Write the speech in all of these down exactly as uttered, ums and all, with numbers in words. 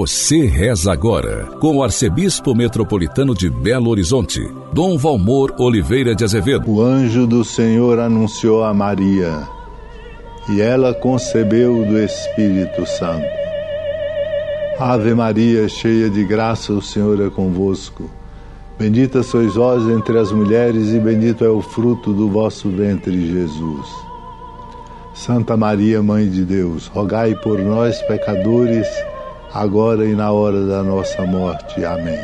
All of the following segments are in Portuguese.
Você reza agora com o arcebispo metropolitano de Belo Horizonte, Dom Valmor Oliveira de Azevedo. O anjo do Senhor anunciou a Maria, e ela concebeu do Espírito Santo. Ave Maria, cheia de graça, o Senhor é convosco. Bendita sois vós entre as mulheres, e bendito é o fruto do vosso ventre, Jesus. Santa Maria, Mãe de Deus, rogai por nós, pecadores, agora e na hora da nossa morte. Amém.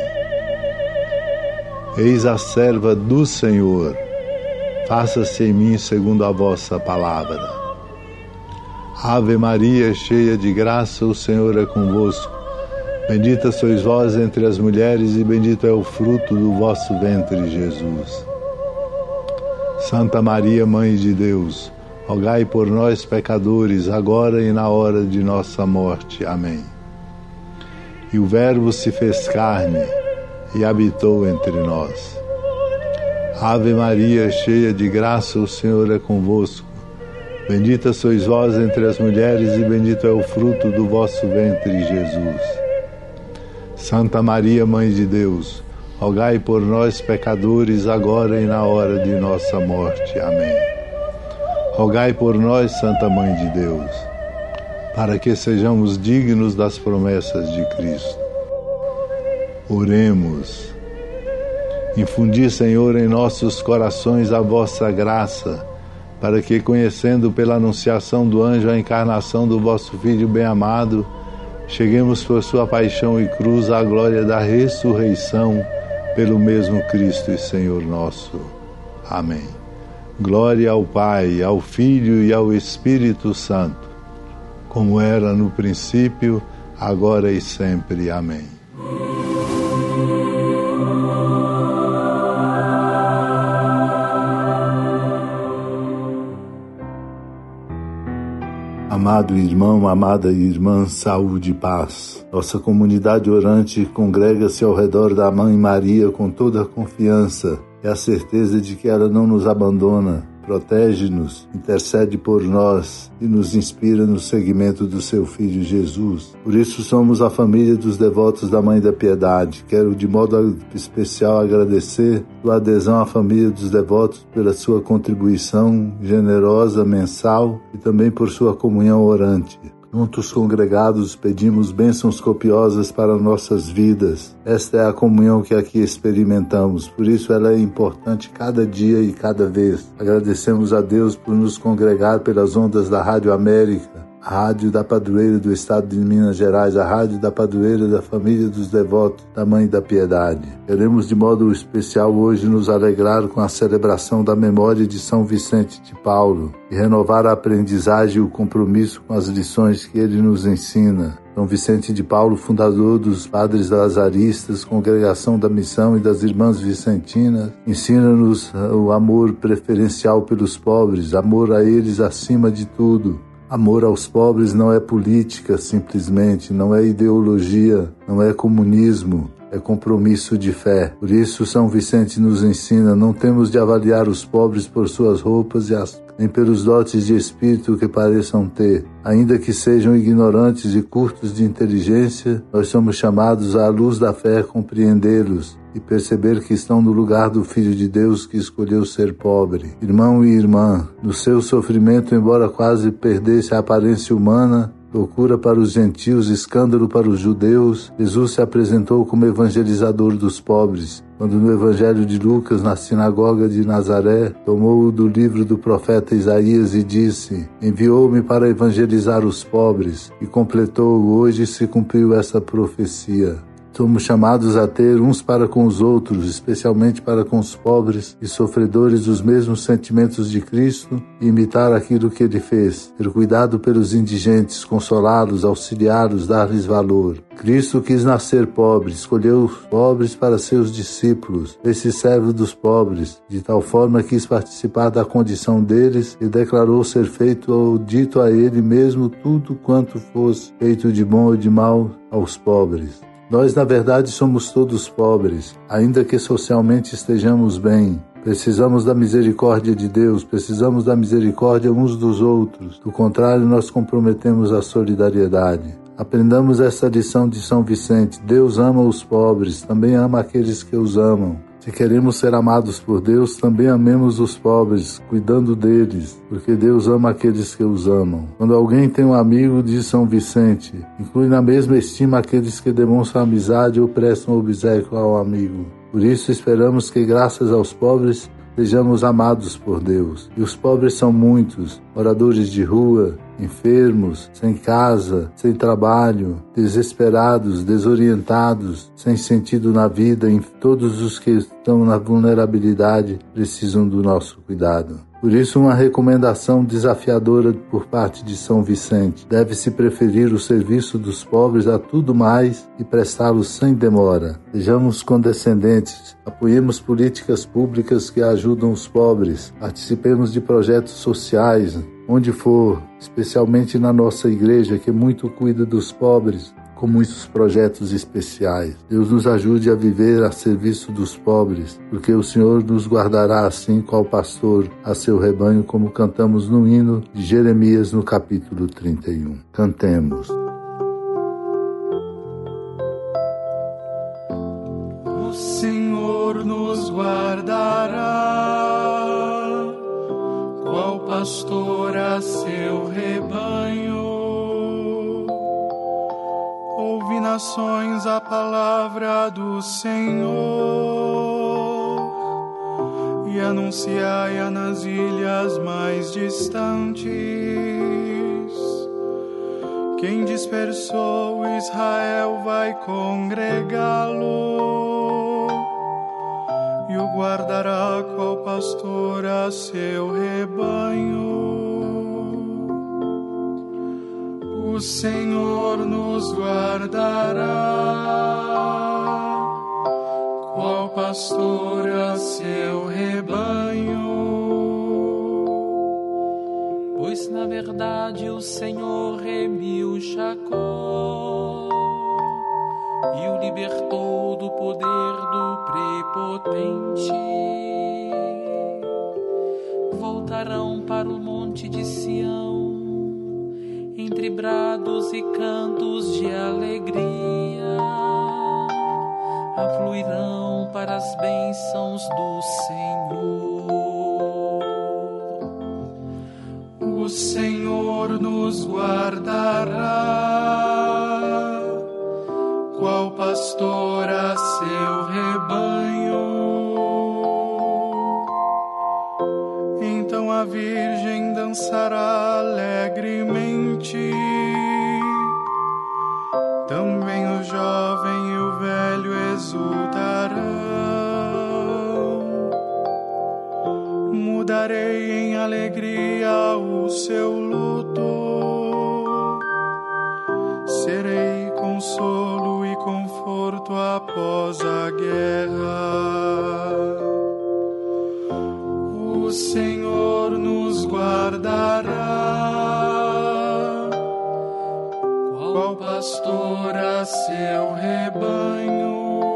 Eis a serva do Senhor, faça-se em mim segundo a vossa palavra. Ave Maria, cheia de graça, o Senhor é convosco. Bendita sois vós entre as mulheres, e bendito é o fruto do vosso ventre, Jesus. Santa Maria, Mãe de Deus, rogai por nós, pecadores, agora e na hora de nossa morte. Amém. E o Verbo se fez carne e habitou entre nós. Ave Maria, cheia de graça, o Senhor é convosco. Bendita sois vós entre as mulheres, e bendito é o fruto do vosso ventre, Jesus. Santa Maria, Mãe de Deus, rogai por nós, pecadores, agora e na hora de nossa morte. Amém. Rogai por nós, Santa Mãe de Deus, para que sejamos dignos das promessas de Cristo. Oremos. Infundi, Senhor, em nossos corações a vossa graça, para que, conhecendo pela anunciação do anjo a encarnação do vosso Filho bem-amado, cheguemos por sua paixão e cruz à glória da ressurreição, pelo mesmo Cristo e Senhor nosso. Amém. Glória ao Pai, ao Filho e ao Espírito Santo, como era no princípio, agora e sempre. Amém. Amado irmão, amada irmã, saúde e paz. Nossa comunidade orante congrega-se ao redor da Mãe Maria com toda a confiança e a certeza de que ela não nos abandona, protege-nos, intercede por nós e nos inspira no seguimento do seu Filho Jesus. Por isso somos a família dos devotos da Mãe da Piedade. Quero de modo especial agradecer sua adesão à família dos devotos pela sua contribuição generosa mensal e também por sua comunhão orante. Juntos congregados pedimos bênçãos copiosas para nossas vidas. Esta é a comunhão que aqui experimentamos, por isso ela é importante cada dia e cada vez. Agradecemos a Deus por nos congregar pelas ondas da Rádio América, a Rádio da Padroeira do Estado de Minas Gerais, a Rádio da Padroeira da Família dos Devotos da Mãe da Piedade. Queremos de modo especial hoje nos alegrar com a celebração da memória de São Vicente de Paulo e renovar a aprendizagem e o compromisso com as lições que ele nos ensina. São Vicente de Paulo, fundador dos Padres Lazaristas, Congregação da Missão e das Irmãs Vicentinas, ensina-nos o amor preferencial pelos pobres, amor a eles acima de tudo. Amor aos pobres não é política, simplesmente, não é ideologia, não é comunismo, é compromisso de fé. Por isso, São Vicente nos ensina, não temos de avaliar os pobres por suas roupas e as, nem pelos dotes de espírito que pareçam ter. Ainda que sejam ignorantes e curtos de inteligência, nós somos chamados à luz da fé compreendê-los e perceber que estão no lugar do Filho de Deus que escolheu ser pobre. Irmão e irmã, no seu sofrimento, embora quase perdesse a aparência humana, loucura para os gentios, escândalo para os judeus, Jesus se apresentou como evangelizador dos pobres. Quando no Evangelho de Lucas, na sinagoga de Nazaré, tomou-o do livro do profeta Isaías e disse: enviou-me para evangelizar os pobres, e completou: hoje se cumpriu essa profecia. Somos chamados a ter uns para com os outros, especialmente para com os pobres e sofredores, os mesmos sentimentos de Cristo e imitar aquilo que Ele fez. Ter cuidado pelos indigentes, consolá-los, auxiliá-los, dar-lhes valor. Cristo quis nascer pobre, escolheu os pobres para seus discípulos, esse servo dos pobres, de tal forma quis participar da condição deles e declarou ser feito ou dito a Ele mesmo tudo quanto fosse feito de bom ou de mal aos pobres. Nós, na verdade, somos todos pobres, ainda que socialmente estejamos bem. Precisamos da misericórdia de Deus, precisamos da misericórdia uns dos outros. Do contrário, nós comprometemos a solidariedade. Aprendamos essa lição de São Vicente. Deus ama os pobres, também ama aqueles que os amam. Se queremos ser amados por Deus, também amemos os pobres, cuidando deles, porque Deus ama aqueles que os amam. Quando alguém tem um amigo, diz São Vicente, inclui na mesma estima aqueles que demonstram amizade ou prestam obséquio ao amigo. Por isso esperamos que, graças aos pobres, sejamos amados por Deus. E os pobres são muitos, moradores de rua, enfermos, sem casa, sem trabalho, desesperados, desorientados, sem sentido na vida, e todos os que estão na vulnerabilidade precisam do nosso cuidado. Por isso, uma recomendação desafiadora por parte de São Vicente: deve-se preferir o serviço dos pobres a tudo mais e prestá-lo sem demora. Sejamos condescendentes, apoiemos políticas públicas que ajudam os pobres, participemos de projetos sociais, onde for, especialmente na nossa igreja, que muito cuida dos pobres, com muitos projetos especiais. Deus nos ajude a viver a serviço dos pobres, porque o Senhor nos guardará assim qual pastor a seu rebanho, como cantamos no hino de Jeremias, no capítulo trinta e um. Cantemos. O Senhor nos guardará, qual pastor a seu rebanho. Ouve, nações, a palavra do Senhor, e anunciai-a nas ilhas mais distantes. Quem dispersou Israel vai congregá-lo, e o guardará qual pastor a seu rebanho. O Senhor nos guardará, qual pastor a seu rebanho. Pois na verdade o Senhor remiu Jacó e o libertou do poder do prepotente. Voltarão para o monte de Sião, entre brados e cantos de alegria, afluirão para as bênçãos do Senhor. O Senhor nos guardará, qual pastor a seu rebanho. Então a Virgem dançará alegremente, também o jovem e o velho exultarão. Mudarei em alegria o seu luto, serei consolo e conforto após a guerra. O Senhor nos guardará, qual pastor a seu rebanho.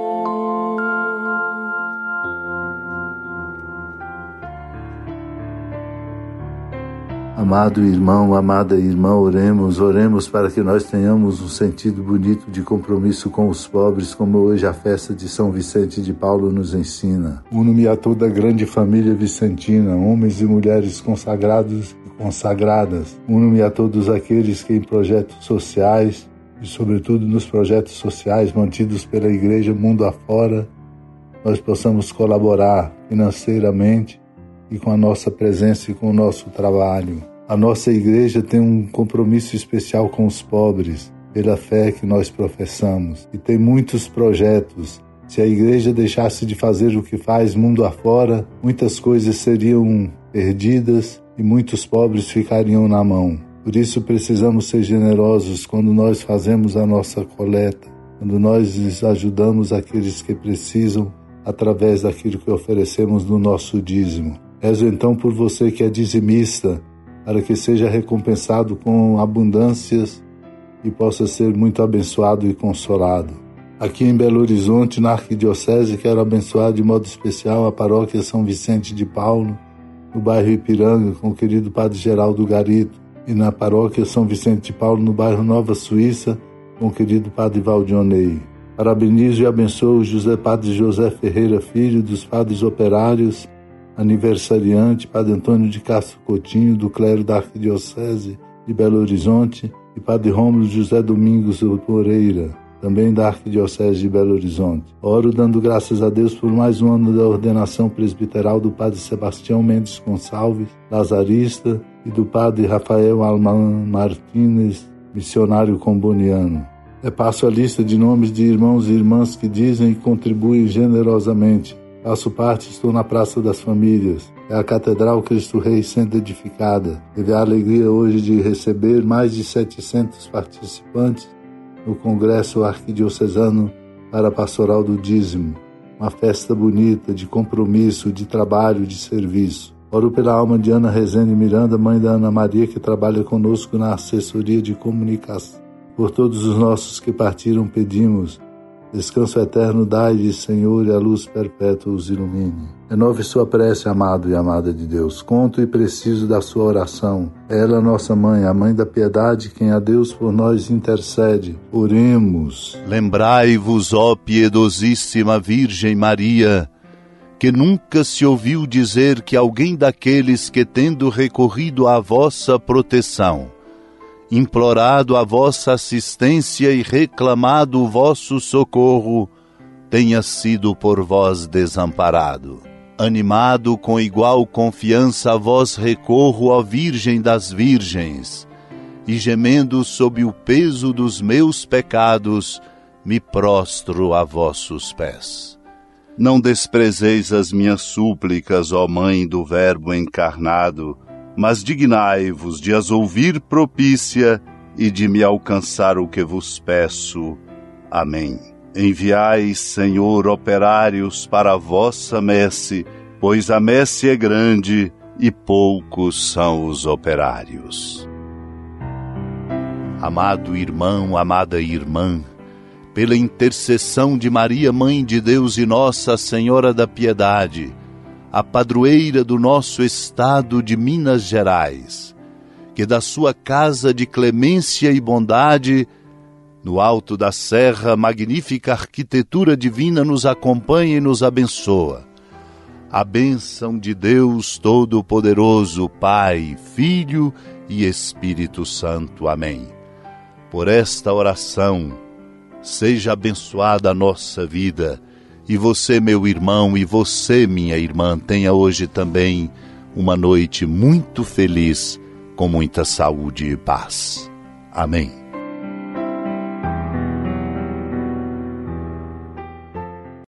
Amado irmão, amada irmã, oremos, oremos para que nós tenhamos um sentido bonito de compromisso com os pobres, como hoje a festa de São Vicente de Paulo nos ensina. Uno-me a toda a grande família vicentina, homens e mulheres consagrados e consagradas. Uno-me a todos aqueles que em projetos sociais, e sobretudo nos projetos sociais mantidos pela Igreja mundo afora, nós possamos colaborar financeiramente e com a nossa presença e com o nosso trabalho. A nossa igreja tem um compromisso especial com os pobres, pela fé que nós professamos, e tem muitos projetos. Se a igreja deixasse de fazer o que faz mundo afora, muitas coisas seriam perdidas e muitos pobres ficariam na mão. Por isso precisamos ser generosos quando nós fazemos a nossa coleta, quando nós ajudamos aqueles que precisam através daquilo que oferecemos no nosso dízimo. Rezo então por você que é dizimista, para que seja recompensado com abundâncias e possa ser muito abençoado e consolado. Aqui em Belo Horizonte, na Arquidiocese, quero abençoar de modo especial a paróquia São Vicente de Paulo, no bairro Ipiranga, com o querido Padre Geraldo Garito, e na paróquia São Vicente de Paulo, no bairro Nova Suíça, com o querido Padre Valdionei. Parabenizo e abençoo o José Padre José Ferreira Filho, dos Padres Operários, aniversariante, Padre Antônio de Castro Coutinho, do clero da Arquidiocese de Belo Horizonte, e Padre Rômulo José Domingos Moreira, também da Arquidiocese de Belo Horizonte. Oro dando graças a Deus por mais um ano da ordenação presbiteral do Padre Sebastião Mendes Gonçalves, lazarista, e do Padre Rafael Alman Martínez, missionário comboniano. Repasso a lista de nomes de irmãos e irmãs que dizem e contribuem generosamente. Faço parte, estou na Praça das Famílias. É a Catedral Cristo Rei sendo edificada. Teve a alegria hoje de receber mais de setecentos participantes no Congresso Arquidiocesano para a Pastoral do Dízimo. Uma festa bonita, de compromisso, de trabalho, de serviço. Oro pela alma de Ana Rezende Miranda, mãe da Ana Maria, que trabalha conosco na assessoria de comunicação. Por todos os nossos que partiram, pedimos: descanso eterno dai-lhe, Senhor, e a luz perpétua os ilumine. Renove sua prece, amado e amada de Deus. Conto e preciso da sua oração. É ela, nossa mãe, a mãe da piedade, quem a Deus por nós intercede. Oremos. Lembrai-vos, ó piedosíssima Virgem Maria, que nunca se ouviu dizer que alguém daqueles que, tendo recorrido à vossa proteção, implorado a vossa assistência e reclamado o vosso socorro, tenha sido por vós desamparado. Animado com igual confiança a vós recorro, ó Virgem das Virgens, e gemendo sob o peso dos meus pecados, me prostro a vossos pés. Não desprezeis as minhas súplicas, ó Mãe do Verbo encarnado, mas dignai-vos de as ouvir propícia e de me alcançar o que vos peço. Amém. Enviai, Senhor, operários para a vossa messe, pois a messe é grande e poucos são os operários. Amado irmão, amada irmã, pela intercessão de Maria, Mãe de Deus e Nossa Senhora da Piedade, a padroeira do nosso estado de Minas Gerais, que da sua casa de clemência e bondade, no alto da serra, magnífica arquitetura divina nos acompanha e nos abençoa. A bênção de Deus Todo-Poderoso, Pai, Filho e Espírito Santo. Amém. Por esta oração, seja abençoada a nossa vida, e você, meu irmão, e você, minha irmã, tenha hoje também uma noite muito feliz, com muita saúde e paz. Amém.